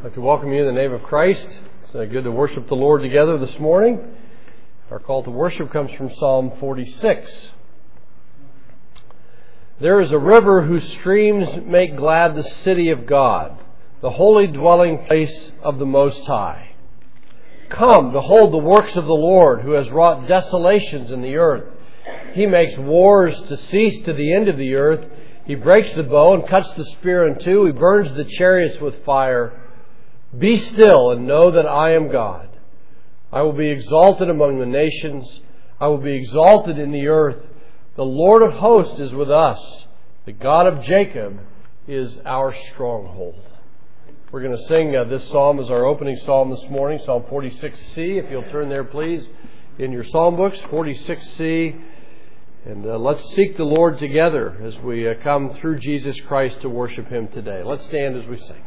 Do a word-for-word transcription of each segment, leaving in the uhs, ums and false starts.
I'd like to welcome you in the name of Christ. It's uh, good to worship the Lord together this morning. Our call to worship comes from Psalm forty-six. There is a river whose streams make glad the city of God, the holy dwelling place of the Most High. Come, behold the works of the Lord, who has wrought desolations in the earth. He makes wars to cease to the end of the earth. He breaks the bow and cuts the spear in two. He burns the chariots with fire. Be still and know that I am God. I will be exalted among the nations. I will be exalted in the earth. The Lord of hosts is with us. The God of Jacob is our stronghold. We're going to sing uh, this psalm as our opening psalm this morning, Psalm forty-six C. If you'll turn there, please, in your psalm books, forty-six C. And uh, let's seek the Lord together as we uh, come through Jesus Christ to worship Him today. Let's stand as we sing.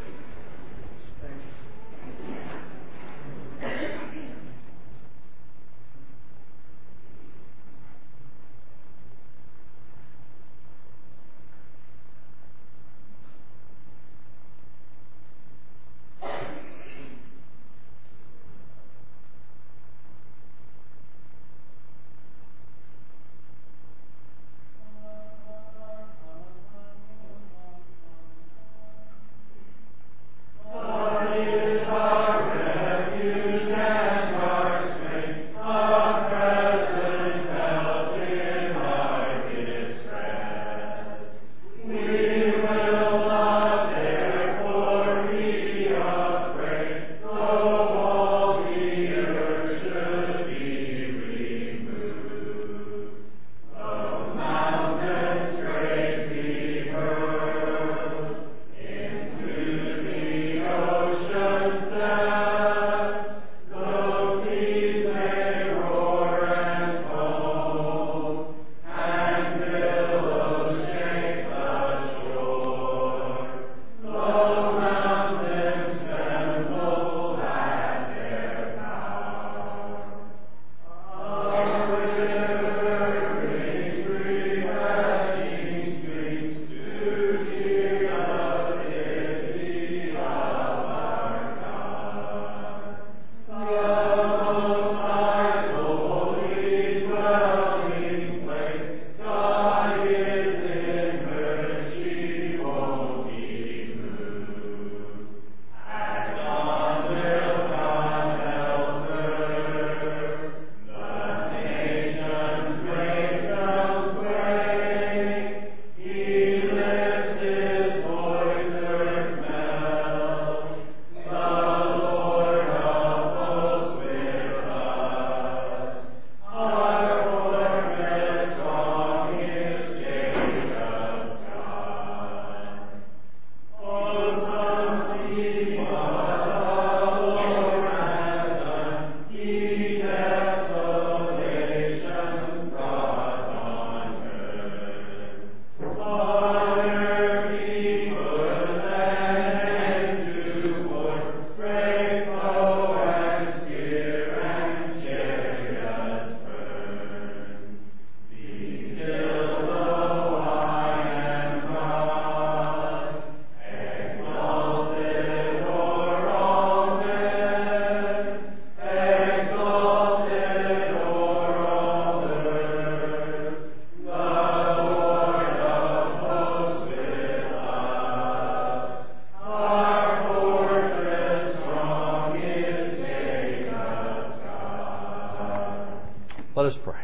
Let us pray.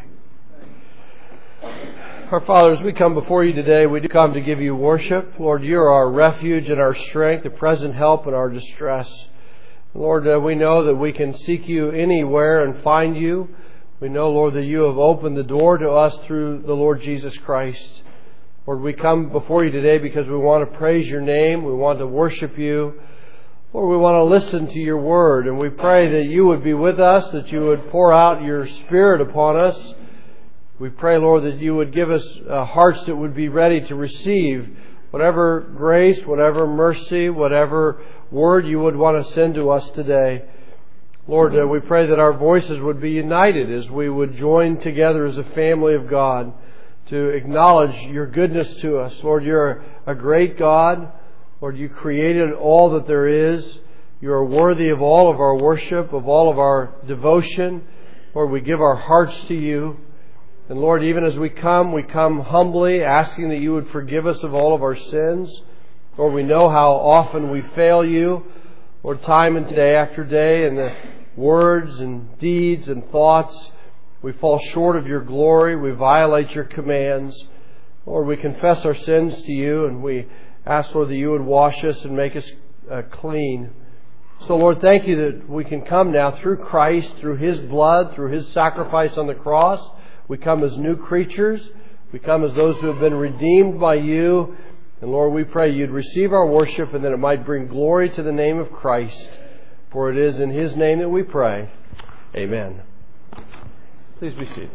Our Father, as we come before you today, we do come to give you worship. Lord, you are our refuge and our strength, a present help in our distress. Lord, uh, we know that we can seek you anywhere and find you. We know, Lord, that you have opened the door to us through the Lord Jesus Christ. Lord, we come before you today because we want to praise your name. We want to worship you. Lord, we want to listen to your word, and we pray that you would be with us, that you would pour out your Spirit upon us. We pray, Lord, that you would give us uh, hearts that would be ready to receive whatever grace, whatever mercy, whatever word you would want to send to us today. Lord, uh, we pray that our voices would be united as we would join together as a family of God to acknowledge your goodness to us. Lord, you're a great God. Lord, you created all that there is. You are worthy of all of our worship, of all of our devotion. Lord, we give our hearts to you. And Lord, even as we come, we come humbly, asking that you would forgive us of all of our sins. Lord, we know how often we fail you. Lord, time and day after day, in the words and deeds and thoughts, we fall short of your glory. We violate your commands. Lord, we confess our sins to you, and we ask, Lord, that you would wash us and make us uh, clean. So, Lord, thank you that we can come now through Christ, through His blood, through His sacrifice on the cross. We come as new creatures. We come as those who have been redeemed by you. And Lord, we pray you'd receive our worship and that it might bring glory to the name of Christ. For it is in His name that we pray. Amen. Please be seated.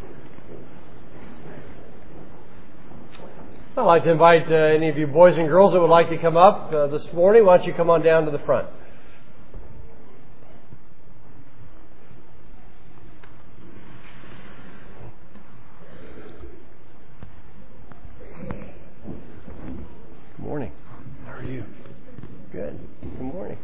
I'd like to invite uh, any of you boys and girls that would like to come up uh, this morning. Why don't you come on down to the front? Good morning. How are you? Good. Good morning.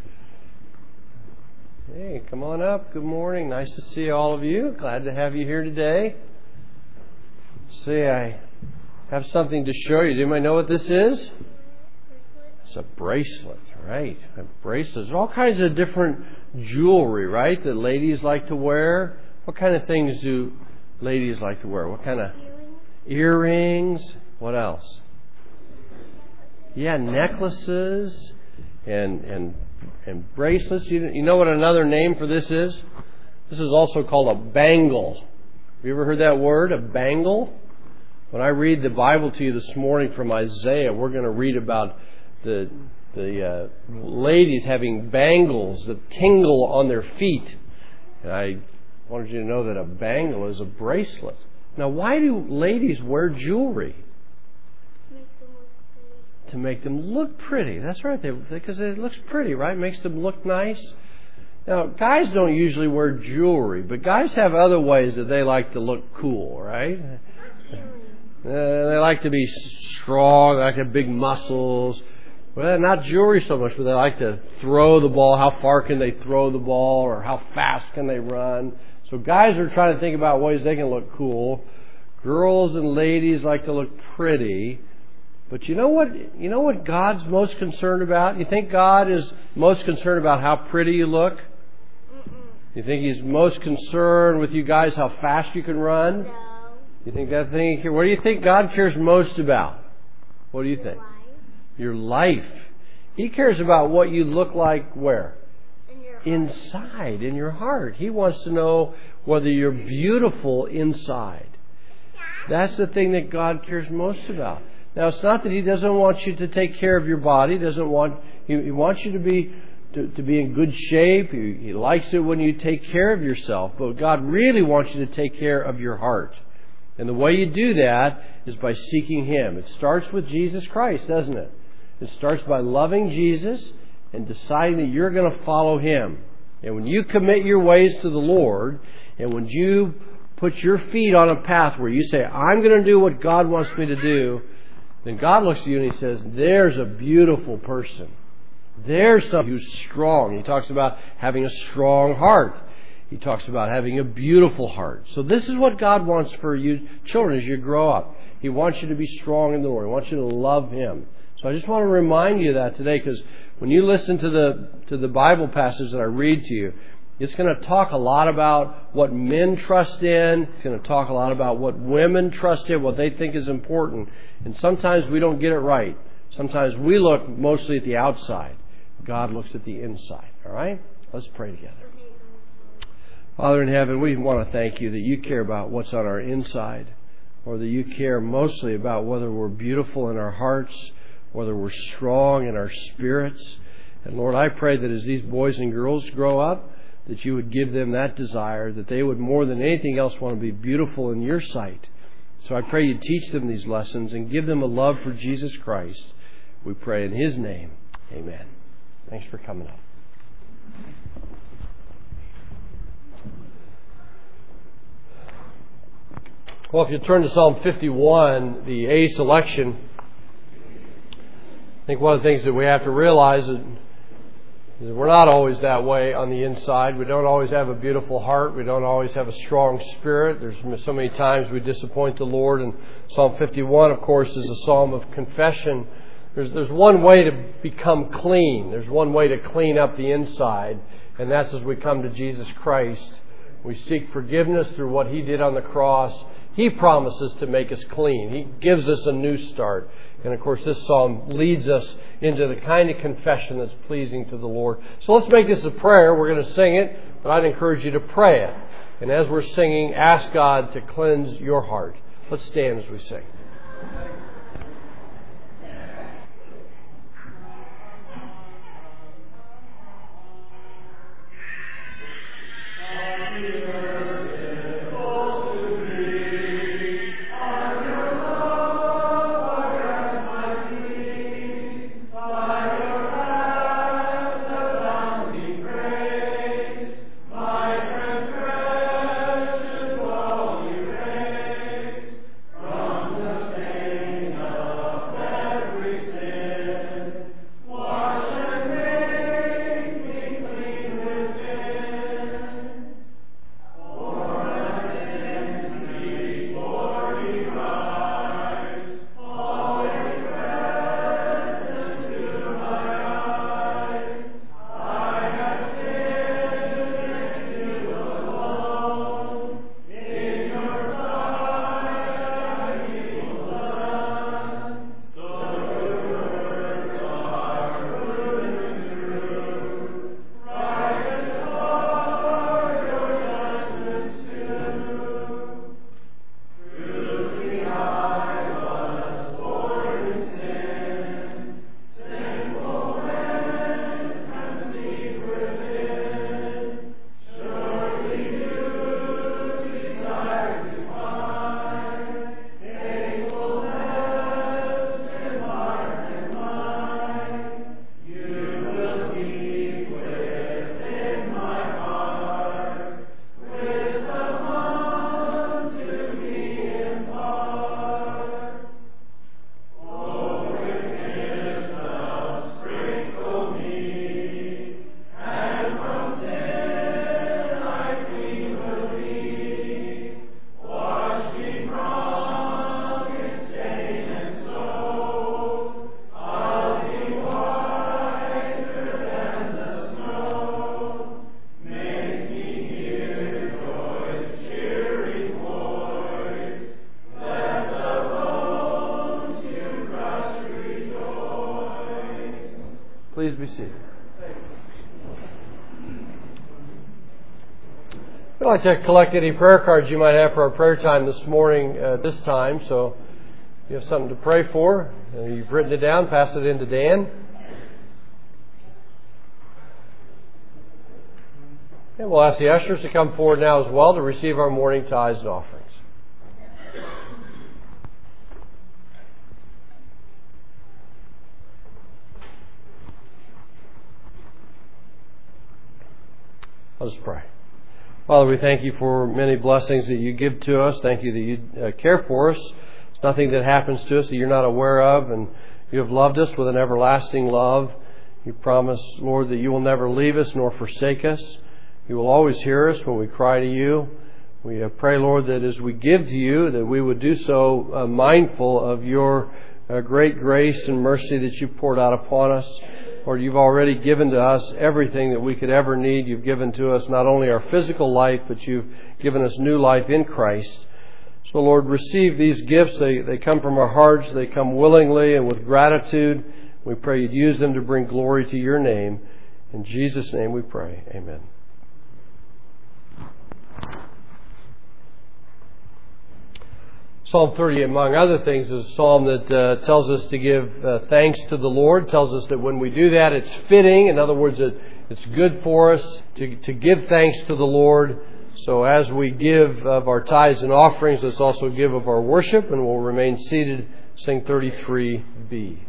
Hey, come on up. Good morning. Nice to see all of you. Glad to have you here today. See, I have something to show you. Do you know what this is? It's a bracelet, right? A bracelet. There's all kinds of different jewelry, right, that ladies like to wear. What kind of things do ladies like to wear? What kind of earrings? What else? Yeah, necklaces and and and bracelets. You, you know what another name for this is? This is also called a bangle. Have you ever heard that word, a bangle? When I read the Bible to you this morning from Isaiah, we're going to read about the the uh, ladies having bangles that tingle on their feet. And I wanted you to know that a bangle is a bracelet. Now, why do ladies wear jewelry? To make them look pretty. That's right, they, because it looks pretty, right? Makes them look nice. Now, guys don't usually wear jewelry, but guys have other ways that they like to look cool, right? Uh, they like to be strong, they like to have big muscles. Well, not jewelry so much, but they like to throw the ball. How far can they throw the ball, or how fast can they run? So guys are trying to think about ways they can look cool. Girls and ladies like to look pretty. But you know what? You know what God's most concerned about? You think God is most concerned about how pretty you look? You think He's most concerned with you guys how fast you can run? No. You think that thing? What do you think God cares most about? What do you think? Life. Your life. He cares about what you look like where? In your heart. Inside, in your heart. He wants to know whether you're beautiful inside. That's the thing that God cares most about. Now, it's not that He doesn't want you to take care of your body. He doesn't want He, he wants you to be to, to be in good shape. He, he likes it when you take care of yourself. But God really wants you to take care of your heart. And the way you do that is by seeking Him. It starts with Jesus Christ, doesn't it? It starts by loving Jesus and deciding that you're going to follow Him. And when you commit your ways to the Lord, and when you put your feet on a path where you say, I'm going to do what God wants me to do, then God looks at you and He says, there's a beautiful person. There's someone who's strong. He talks about having a strong heart. He talks about having a beautiful heart. So this is what God wants for you children as you grow up. He wants you to be strong in the Lord. He wants you to love Him. So I just want to remind you of that today, because when you listen to the to the Bible passage that I read to you, it's going to talk a lot about what men trust in. It's going to talk a lot about what women trust in, what they think is important. And sometimes we don't get it right. Sometimes we look mostly at the outside. God looks at the inside. All right? Let's pray together. Father in heaven, we want to thank you that you care about what's on our inside, or that you care mostly about whether we're beautiful in our hearts, whether we're strong in our spirits. And Lord, I pray that as these boys and girls grow up, that you would give them that desire, that they would more than anything else want to be beautiful in your sight. So I pray you teach them these lessons and give them a love for Jesus Christ. We pray in His name. Amen. Thanks for coming up. Well, if you turn to Psalm fifty-one, the A selection, think one of the things that we have to realize is that we're not always that way on the inside. We don't always have a beautiful heart. We don't always have a strong spirit. There's so many times we disappoint the Lord. And Psalm fifty-one, of course, is a psalm of confession. There's, there's one way to become clean. There's one way to clean up the inside, and that's as we come to Jesus Christ. We seek forgiveness through what He did on the cross. He promises to make us clean. He gives us a new start. And of course, this psalm leads us into the kind of confession that's pleasing to the Lord. So let's make this a prayer. We're going to sing it, but I'd encourage you to pray it. And as we're singing, ask God to cleanse your heart. Let's stand as we sing. Please be seated. We'd like to collect any prayer cards you might have for our prayer time this morning at this time. So if you have something to pray for, uh, you've written it down, pass it in to Dan. And we'll ask the ushers to come forward now as well to receive our morning tithes and offerings. Let us pray. Father, we thank you for many blessings that you give to us. Thank you that you uh, care for us. It's nothing that happens to us that you're not aware of, and you have loved us with an everlasting love. You promise, Lord, that you will never leave us nor forsake us. You will always hear us when we cry to you. We uh, pray, Lord, that as we give to you, that we would do so uh, mindful of your uh, great grace and mercy that you poured out upon us. Lord, you've already given to us everything that we could ever need. You've given to us not only our physical life, but you've given us new life in Christ. So, Lord, receive these gifts. They, they come from our hearts. They come willingly and with gratitude. We pray you'd use them to bring glory to your name. In Jesus' name we pray. Amen. Psalm thirty, among other things, is a psalm that uh, tells us to give uh, thanks to the Lord, tells us that when we do that, it's fitting. In other words, it, it's good for us to, to give thanks to the Lord. So as we give of our tithes and offerings, let's also give of our worship, and we'll remain seated, sing thirty-three B.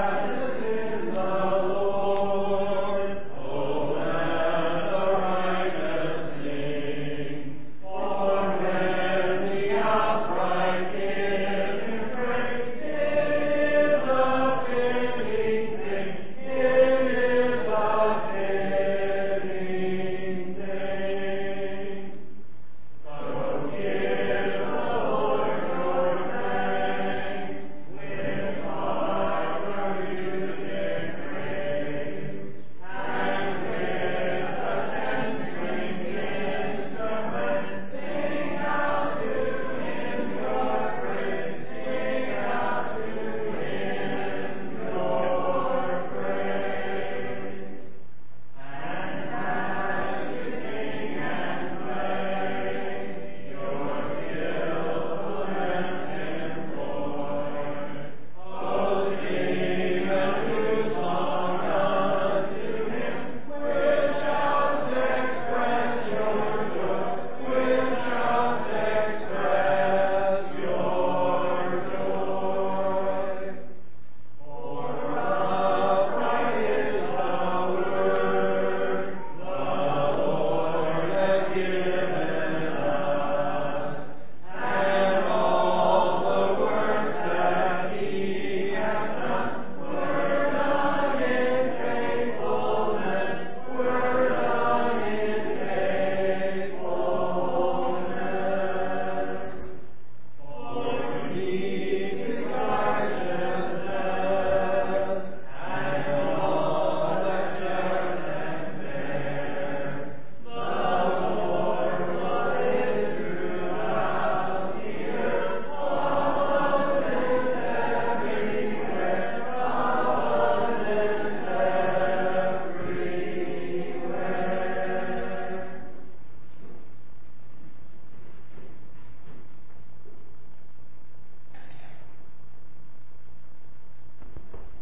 Praise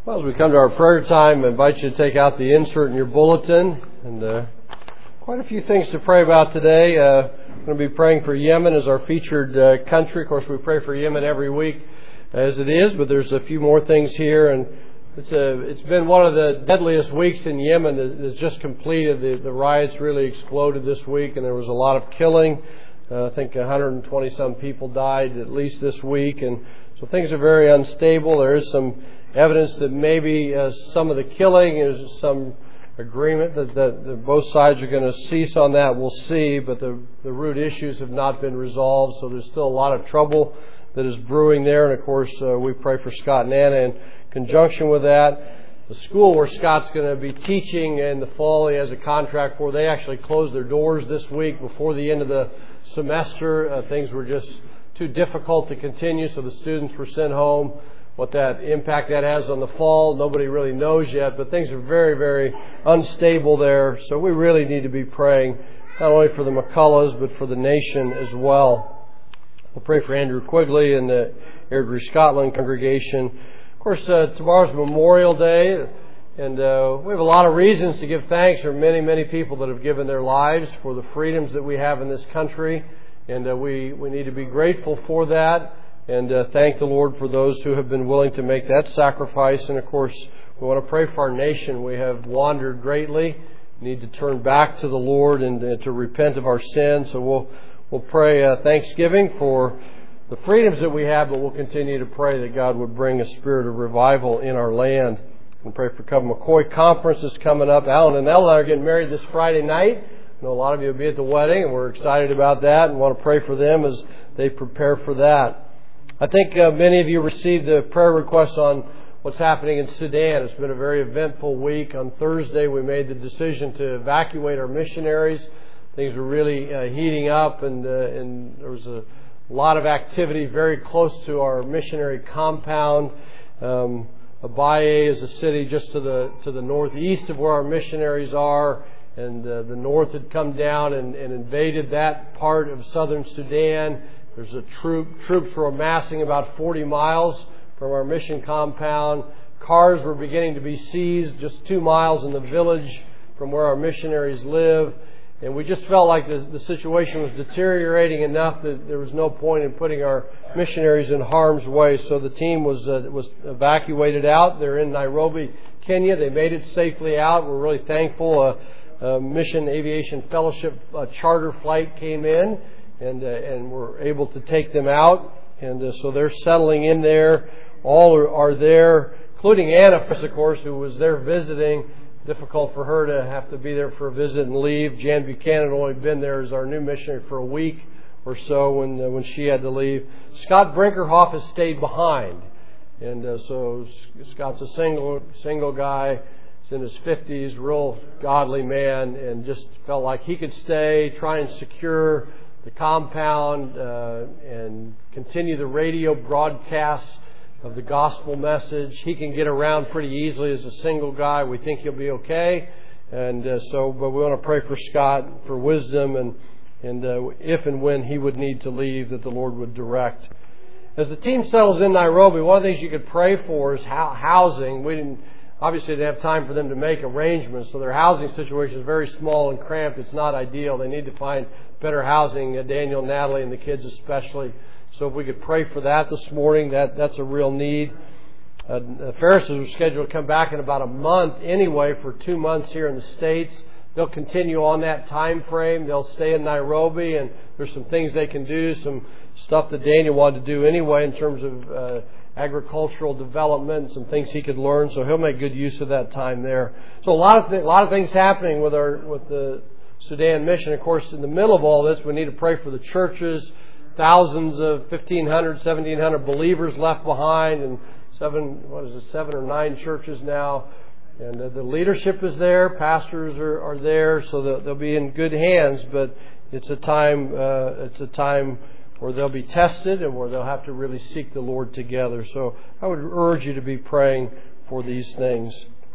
Well, as we come to our prayer time, I invite you to take out the insert in your bulletin, and uh, quite a few things to pray about today. Uh, we're going to be praying for Yemen as our featured uh, country. Of course, we pray for Yemen every week as it is, but there's a few more things here, and it's a, it's been one of the deadliest weeks in Yemen that is just completed. The, the riots really exploded this week, and there was a lot of killing. Uh, I think one hundred twenty some people died at least this week, and so things are very unstable. There is some evidence that maybe uh, some of the killing is some agreement that, that, that both sides are going to cease on that. We'll see, but the, the root issues have not been resolved, so there's still a lot of trouble that is brewing there. And of course, uh, we pray for Scott and Anna in conjunction with that. The school where Scott's going to be teaching in the fall, he has a contract for, they actually closed their doors this week before the end of the semester. Uh, things were just too difficult to continue, so the students were sent home. What that impact that has on the fall, nobody really knows yet, but things are very, very unstable there. So we really need to be praying not only for the McCulloughs, but for the nation as well. We'll pray for Andrew Quigley and the Airdrie Scotland congregation. Of course, uh, tomorrow's Memorial Day, and uh, we have a lot of reasons to give thanks for many, many people that have given their lives for the freedoms that we have in this country, and uh, we, we need to be grateful for that. And uh, thank the Lord for those who have been willing to make that sacrifice. And of course, we want to pray for our nation. We have wandered greatly. We need to turn back to the Lord and uh, to repent of our sins. So we'll we'll pray uh, thanksgiving for the freedoms that we have, but we'll continue to pray that God would bring a spirit of revival in our land. And pray for Cub McCoy Conference is coming up. Alan and Ellen are getting married this Friday night. I know a lot of you will be at the wedding, and we're excited about that and want to pray for them as they prepare for that. I think uh, many of you received the prayer requests on what's happening in Sudan. It's been a very eventful week. On Thursday, we made the decision to evacuate our missionaries. Things were really uh, heating up, and, uh, and there was a lot of activity very close to our missionary compound. Um, Abaye is a city just to the to the northeast of where our missionaries are, and uh, the North had come down and, and invaded that part of southern Sudan. There's a troop, troops were amassing about forty miles from our mission compound. Cars were beginning to be seized just two miles in the village from where our missionaries live. And we just felt like the, the situation was deteriorating enough that there was no point in putting our missionaries in harm's way. So the team was uh, was evacuated out. They're in Nairobi, Kenya. They made it safely out. We're really thankful. A, a Mission Aviation Fellowship uh, charter flight came in. And uh, and we're able to take them out, and uh, so they're settling in there. All are, are there, including Anna, of course, who was there visiting. Difficult for her to have to be there for a visit and leave. Jan Buchanan had only been there as our new missionary for a week or so when uh, when she had to leave. Scott Brinkerhoff has stayed behind, and uh, so Scott's a single single guy. He's in his fifties, real godly man, and just felt like he could stay, try and secure the compound uh, and continue the radio broadcasts of the gospel message. He can get around pretty easily as a single guy. We think he'll be okay. And uh, so, but we want to pray for Scott for wisdom and and uh, if and when he would need to leave, that the Lord would direct. As the team settles in Nairobi, one of the things you could pray for is how, housing. We didn't obviously didn't have time for them to make arrangements, so their housing situation is very small and cramped. It's not ideal. They need to find better housing, uh, Daniel, Natalie, and the kids especially. So if we could pray for that this morning, that that's a real need. Uh, Ferris is scheduled to come back in about a month anyway for two months here in the States. They'll continue on that time frame. They'll stay in Nairobi, and there's some things they can do, some stuff that Daniel wanted to do anyway in terms of uh, agricultural development, some things he could learn. So he'll make good use of that time there. So a lot of th- a lot of things happening with our with the Sudan mission. Of course, in the middle of all this, we need to pray for the churches. Thousands of fifteen hundred, seventeen hundred believers left behind, and seven, what is it, seven or nine churches now. And uh, the leadership is there, pastors are, are there, so they'll, they'll be in good hands. But it's a time, uh, it's a time where they'll be tested and where they'll have to really seek the Lord together. So I would urge you to be praying for these things.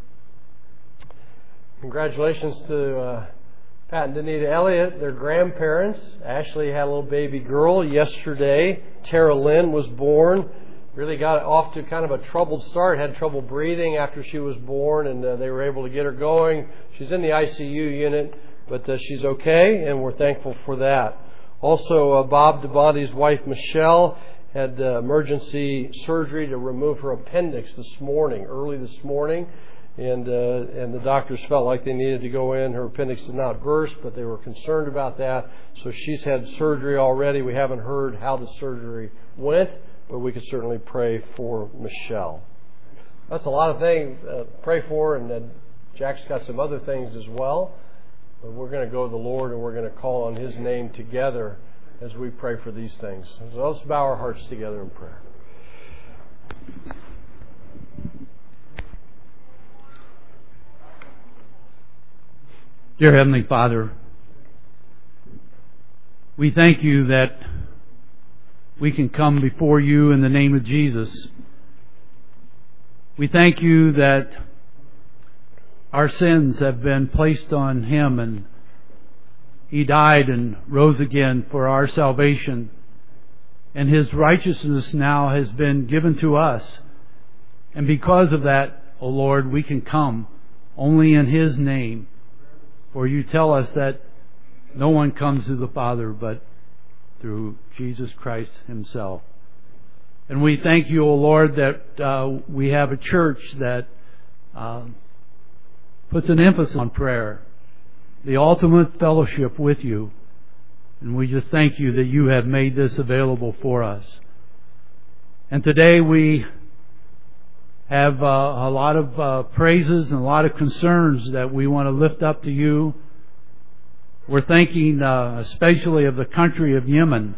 Congratulations to uh, Pat and Danita Elliott, their grandparents. Ashley had a little baby girl yesterday. Tara Lynn was born. really got off to kind of a troubled start, had trouble breathing after she was born, and uh, they were able to get her going. She's in the I C U unit, but uh, she's okay, and we're thankful for that. Also, uh, Bob DeBonte's wife, Michelle, had uh, emergency surgery to remove her appendix this morning, early this morning, and uh, and the doctors felt like they needed to go in. Her appendix did not burst, but they were concerned about that, so she's had surgery already. We haven't heard how the surgery went, but we could certainly pray for Michelle. That's a lot of things to pray for, and uh, Jack's got some other things as well. But we're going to go to the Lord, and we're going to call on His name together as we pray for these things. So let's bow our hearts together in prayer. Dear Heavenly Father, we thank You that we can come before You in the name of Jesus. We thank You that our sins have been placed on Him, and He died and rose again for our salvation, and His righteousness now has been given to us. And because of that, O Lord, we can come only in His name. For You tell us that no one comes to the Father but through Jesus Christ Himself. And we thank You, O Lord, that uh, we have a church that uh, puts an emphasis on prayer, the ultimate fellowship with You. And we just thank You that You have made this available for us. And today we have uh, a lot of uh, praises and a lot of concerns that we want to lift up to You. We're thinking uh, especially of the country of Yemen.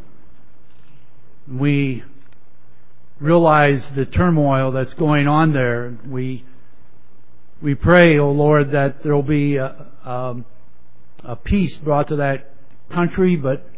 We realize the turmoil that's going on there. We we pray, O Lord, that there will be a, a, a peace brought to that country, but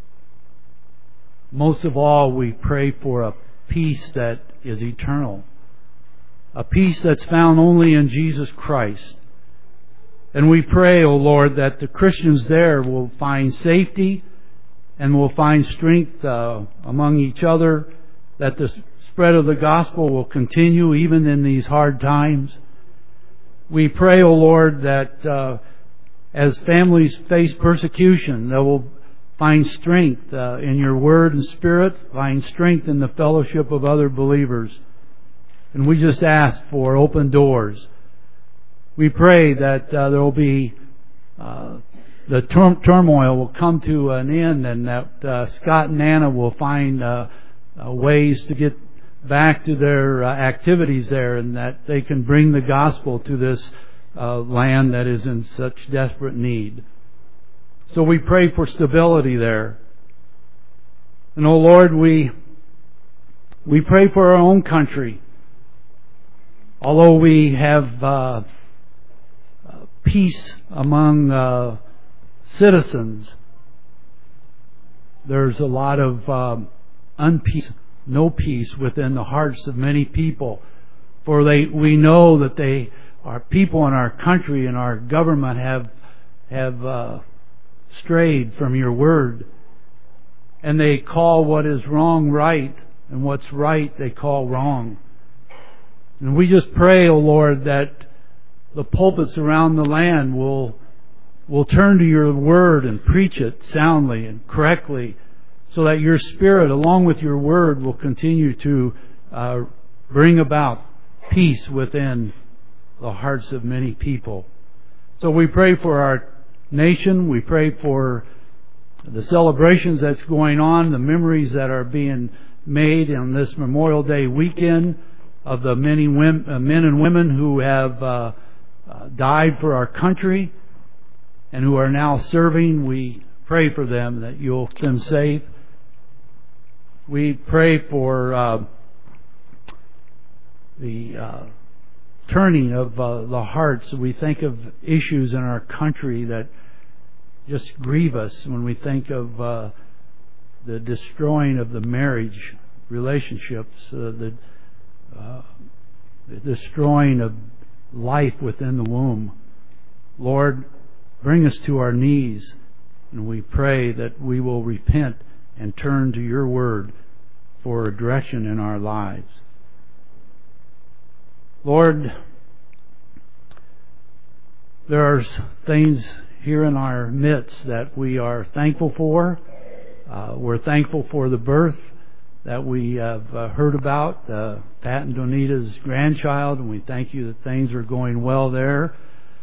most of all, we pray for a peace that is eternal, a peace that's found only in Jesus Christ. And we pray, O Lord, that the Christians there will find safety and will find strength uh, among each other, that the spread of the gospel will continue even in these hard times. We pray, O Lord, that uh, as families face persecution, they will find strength uh, in Your Word and Spirit, find strength in the fellowship of other believers. And we just ask for open doors. We pray that uh, there will be, uh, the tur- turmoil will come to an end, and that uh, Scott and Anna will find uh, uh, ways to get back to their uh, activities there, and that they can bring the gospel to this uh, land that is in such desperate need. So we pray for stability there. And, oh Lord, we we pray for our own country. Although we have uh, peace among uh, citizens, there's a lot of um, unpeace, no peace within the hearts of many people. For they, we know that they, our people in our country and our government have have uh, strayed from Your Word, and they call what is wrong right, and what's right they call wrong. And we just pray, O Lord, that the pulpits around the land will will turn to Your Word and preach it soundly and correctly, so that Your Spirit, along with Your Word, will continue to uh, bring about peace within the hearts of many people. So we pray for our nation. We pray for the celebrations that's going on, the memories that are being made on this Memorial Day weekend of the many women, uh, men and women who have uh, uh, died for our country and who are now serving. We pray for them, that You'll keep them safe. We pray for uh, the uh, turning of uh, the hearts. We think of issues in our country that just grieve us when we think of uh, the destroying of the marriage relationships, uh, the, uh, the destroying of life within the womb. Lord, bring us to our knees, and we pray that we will repent and turn to Your Word, for direction in our lives. Lord, there are things here in our midst that we are thankful for. Uh, we're thankful for the birth that we have uh, heard about, uh, Pat and Donita's grandchild, and we thank you that things are going well there.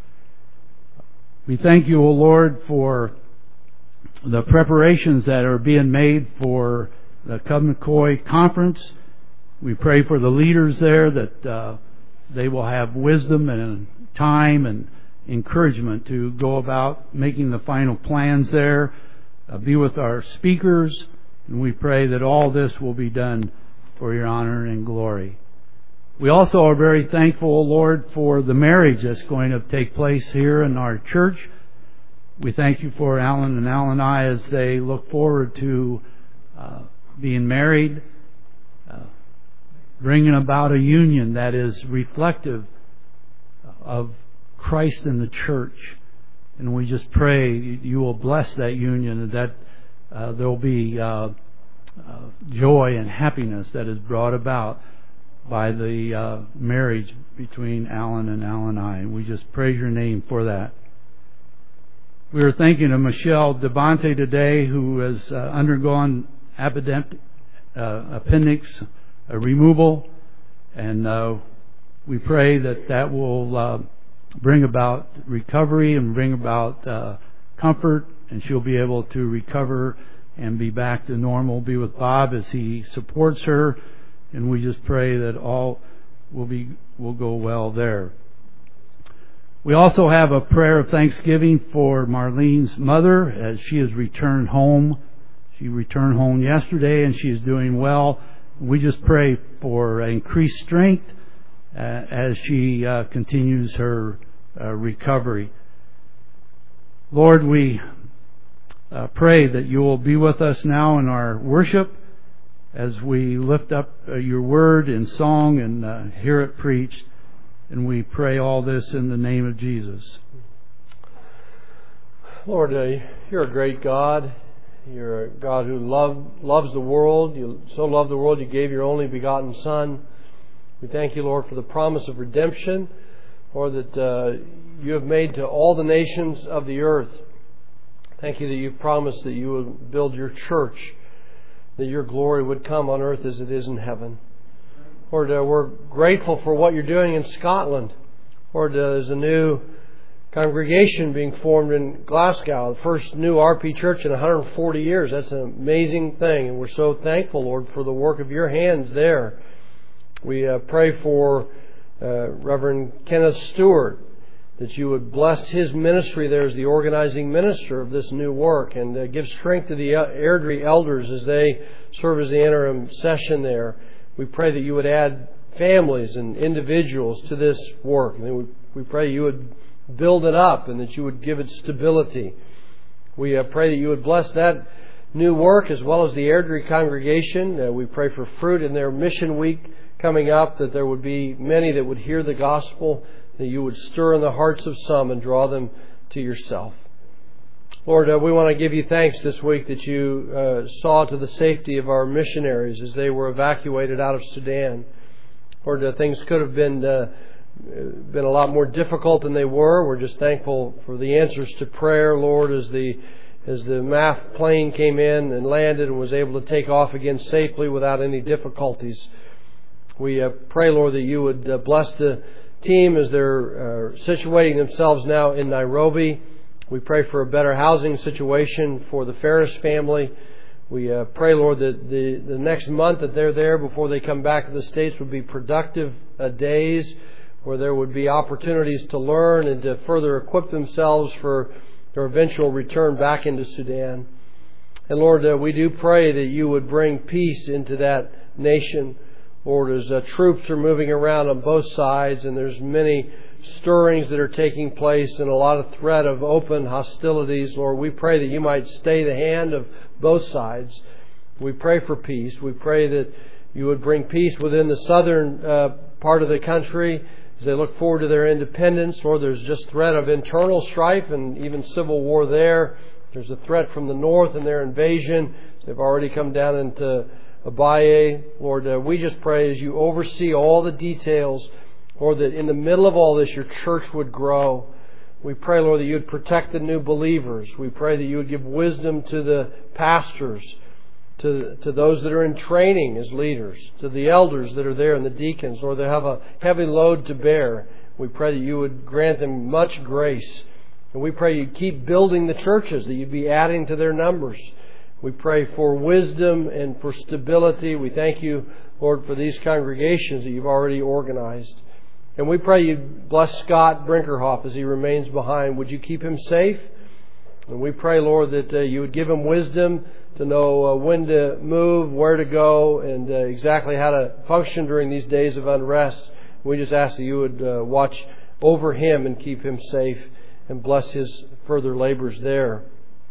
We thank you, O Lord, for the preparations that are being made for the Cub McCoy conference. We pray for the leaders there that uh, they will have wisdom and time and encouragement to go about making the final plans there. Uh, be with our speakers, and we pray that all this will be done for your honor and glory. We also are very thankful, O Lord, for the marriage that's going to take place here in our church. We thank you for Alan and Alan and I as they look forward to uh, being married, uh, bringing about a union that is reflective of Christ in the church. And we just pray you will bless that union and that uh, there will be uh, uh, joy and happiness that is brought about by the uh, marriage between Alan and Alan and I. And we just praise your name for that. We were thinking of Michelle Devante today, who has uh, undergone appendix, uh, appendix uh, removal, and uh, we pray that that will uh, bring about recovery and bring about uh, comfort, and she'll be able to recover and be back to normal, be with Bob as he supports her, and we just pray that all will be will go well there. We also have a prayer of thanksgiving for Marlene's mother as she has returned home. She returned home yesterday and she is doing well. We just pray for increased strength uh, as she uh, continues her uh, recovery. Lord, we uh, pray that you will be with us now in our worship as we lift up uh, your word in song and uh, hear it preached. And we pray all this in the name of Jesus. Lord, uh, you're a great God. You're a God who love, loves the world. You so loved the world you gave your only begotten Son. We thank you, Lord, for the promise of redemption, Lord, that uh, you have made to all the nations of the earth. Thank you that you promised that you would build your church, that your glory would come on earth as it is in heaven. Lord, uh, we're grateful for what you're doing in Scotland. Lord, uh, there's a new congregation being formed in Glasgow, the first new R P church in one hundred forty years. That's an amazing thing, and we're so thankful, Lord, for the work of your hands there. We uh, pray for uh, Reverend Kenneth Stewart, that you would bless his ministry there as the organizing minister of this new work, and uh, give strength to the Airdrie elders as they serve as the interim session there. We pray that you would add families and individuals to this work. And we pray you would build it up and that you would give it stability. We uh, pray that you would bless that new work as well as the Airdrie congregation. Uh, we pray for fruit in their mission week coming up, that there would be many that would hear the gospel, that you would stir in the hearts of some and draw them to yourself. Lord, uh, we want to give you thanks this week that you uh, saw to the safety of our missionaries as they were evacuated out of Sudan. Lord, uh, things could have been uh, been a lot more difficult than they were. We're just thankful for the answers to prayer, Lord, as the as the M A F plane came in and landed and was able to take off again safely without any difficulties. We uh, pray, Lord, that you would uh, bless the team as they're uh, situating themselves now in Nairobi. We pray for a better housing situation for the Ferris family. We uh, pray, Lord, that the, the next month that they're there before they come back to the States would be productive uh, days where there would be opportunities to learn and to further equip themselves for their eventual return back into Sudan. And Lord, uh, we do pray that you would bring peace into that nation. Lord, as uh, troops are moving around on both sides and there's many stirrings that are taking place and a lot of threat of open hostilities, Lord, we pray that you might stay the hand of both sides. We pray for peace. We pray that you would bring peace within the southern uh, part of the country as they look forward to their independence. Lord, there's just threat of internal strife and even civil war there. There's a threat from the north and their invasion. They've already come down into Abaye. Lord, uh, we just pray as you oversee all the details, Lord, that in the middle of all this, your church would grow. We pray, Lord, that you would protect the new believers. We pray that you would give wisdom to the pastors, to, to those that are in training as leaders, to the elders that are there and the deacons, Lord, they have a heavy load to bear. We pray that you would grant them much grace. And we pray you'd keep building the churches, that you'd be adding to their numbers. We pray for wisdom and for stability. We thank you, Lord, for these congregations that you've already organized. And we pray you bless Scott Brinkerhoff as he remains behind. Would you keep him safe? And we pray, Lord, that uh, you would give him wisdom to know uh, when to move, where to go, and uh, exactly how to function during these days of unrest. We just ask that you would uh, watch over him and keep him safe and bless his further labors there.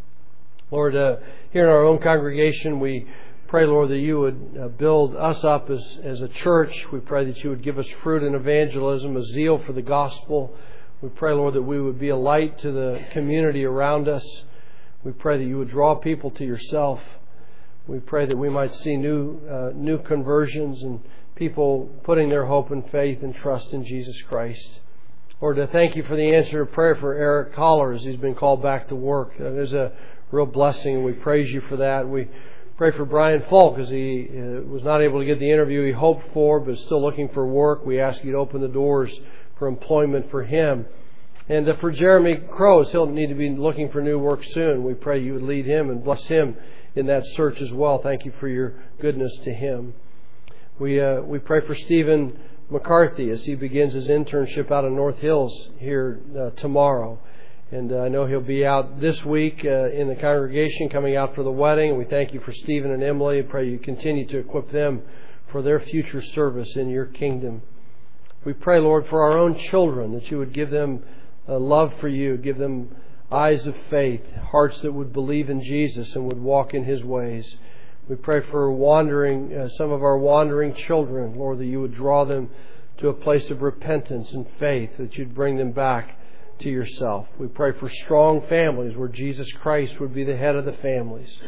Lord, uh, here in our own congregation, we pray, Lord, that you would uh, build us up as, as a church. We pray that you would give us fruit in evangelism, a zeal for the gospel. We pray, Lord, that we would be a light to the community around us. We pray that you would draw people to yourself. We pray that we might see new uh, new conversions and people putting their hope and faith and trust in Jesus Christ. Lord, I thank you for the answer to prayer for Eric Collar as he's been called back to work. That is a real blessing, and we praise you for that. We pray for Brian Falk as he uh, was not able to get the interview he hoped for, but is still looking for work. We ask you to open the doors for employment for him. And uh, for Jeremy Crows, he'll need to be looking for new work soon. We pray you would lead him and bless him in that search as well. Thank you for your goodness to him. We uh, we pray for Stephen McCarthy as he begins his internship out of North Hills here uh, tomorrow. And uh, I know he'll be out this week uh, in the congregation coming out for the wedding. And we thank you for Stephen and Emily and pray you continue to equip them for their future service in your kingdom. We pray, Lord, for our own children, that you would give them a love for you, give them eyes of faith, hearts that would believe in Jesus and would walk in his ways. We pray for wandering, uh, some of our wandering children, Lord, that you would draw them to a place of repentance and faith, that you'd bring them back to yourself. We pray for strong families where Jesus Christ would be the head of the families.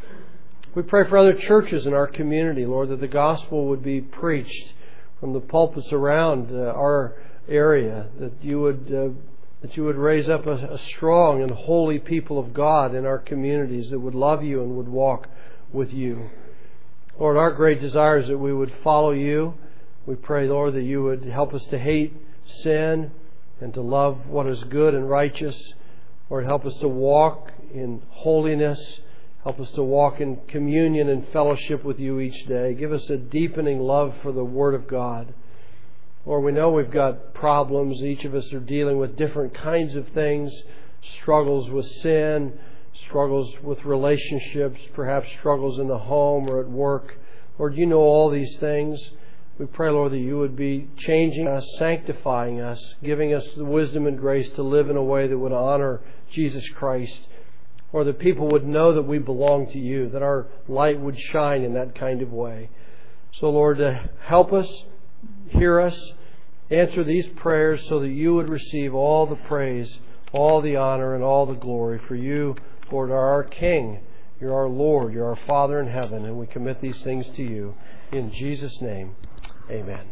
We pray for other churches in our community, Lord, that the gospel would be preached from the pulpits around uh, our area, that you would uh, that you would raise up a, a strong and holy people of God in our communities that would love you and would walk with you. Lord, our great desire is that we would follow you. We pray, Lord, that you would help us to hate sin and to love what is good and righteous. Lord, help us to walk in holiness. Help us to walk in communion and fellowship with you each day. Give us a deepening love for the Word of God. Lord, we know we've got problems. Each of us are dealing with different kinds of things, struggles with sin, struggles with relationships, perhaps struggles in the home or at work. Lord, you know all these things. We pray, Lord, that you would be changing us, sanctifying us, giving us the wisdom and grace to live in a way that would honor Jesus Christ. Or that people would know that we belong to you, that our light would shine in that kind of way. So, Lord, uh, help us, hear us, answer these prayers so that you would receive all the praise, all the honor, and all the glory. For you, Lord, are our King. You're our Lord. You're our Father in heaven. And we commit these things to you. In Jesus' name, amen.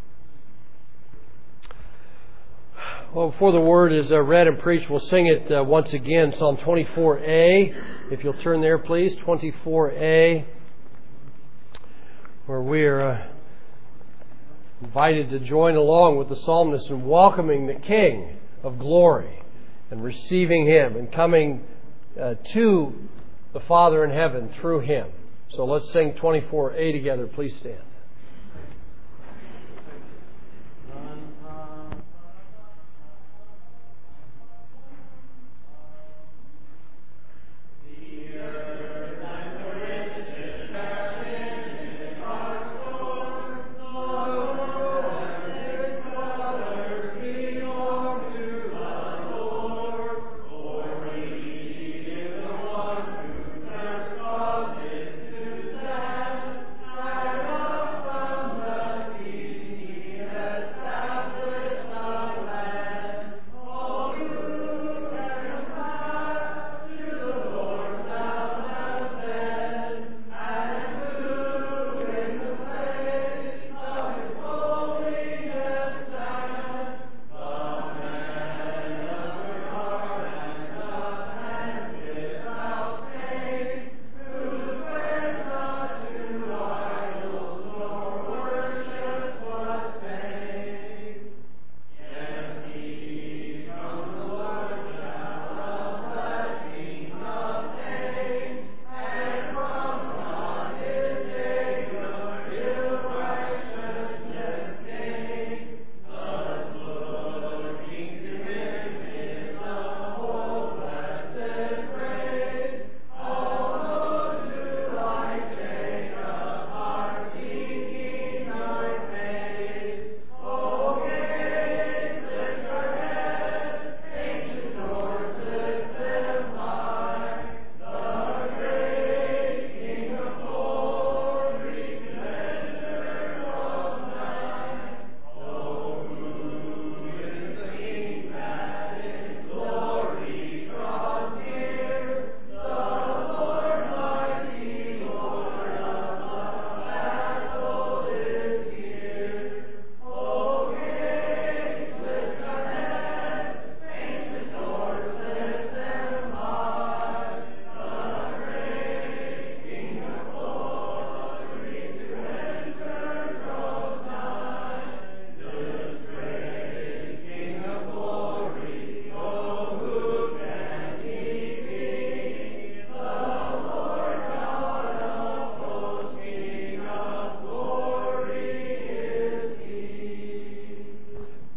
Well, before the word is uh, read and preached, we'll sing it uh, once again. Psalm twenty-four A. If you'll turn there, please. twenty-four A. Where we are uh, invited to join along with the psalmist in welcoming the King of glory and receiving Him and coming uh, to the Father in heaven through Him. So let's sing twenty-four A together. Please stand. Thank you.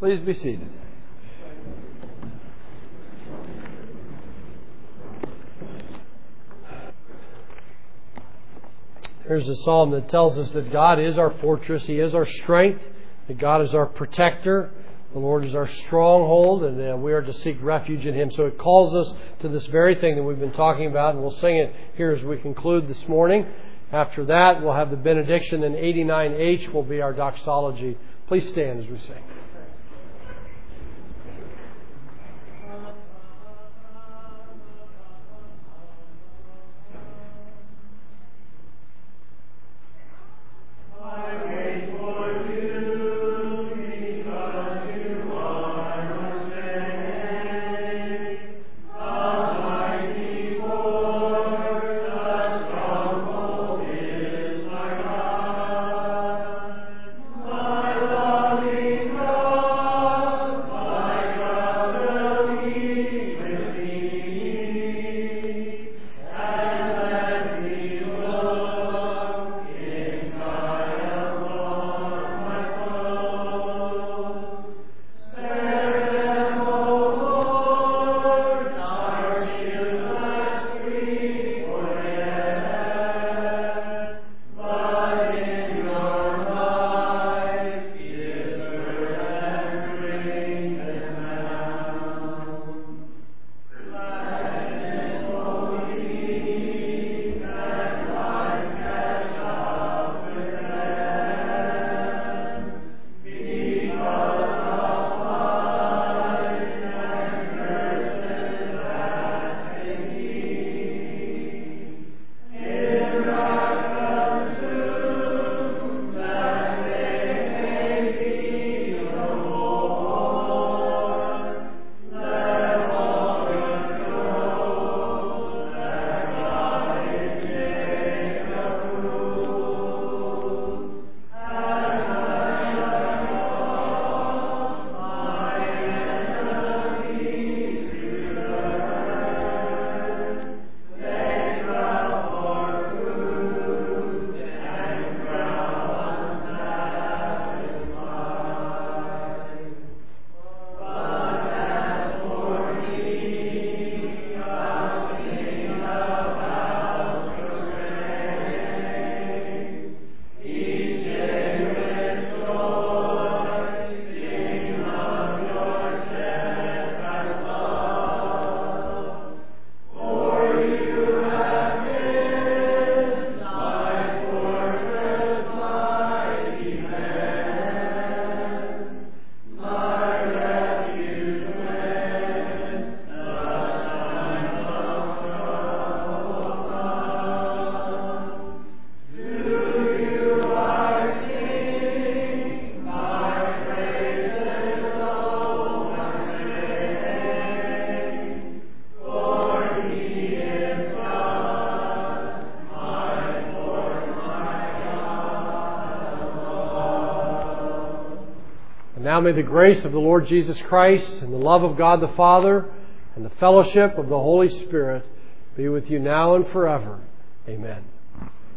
Please be seated. Here's a psalm that tells us that God is our fortress, He is our strength, that God is our protector, the Lord is our stronghold, and uh, we are to seek refuge in Him. So it calls us to this very thing that we've been talking about, and we'll sing it here as we conclude this morning. After that, we'll have the benediction, and eighty-nine H will be our doxology. Please stand as we sing. Now may the grace of the Lord Jesus Christ and the love of God the Father and the fellowship of the Holy Spirit be with you now and forever. Amen.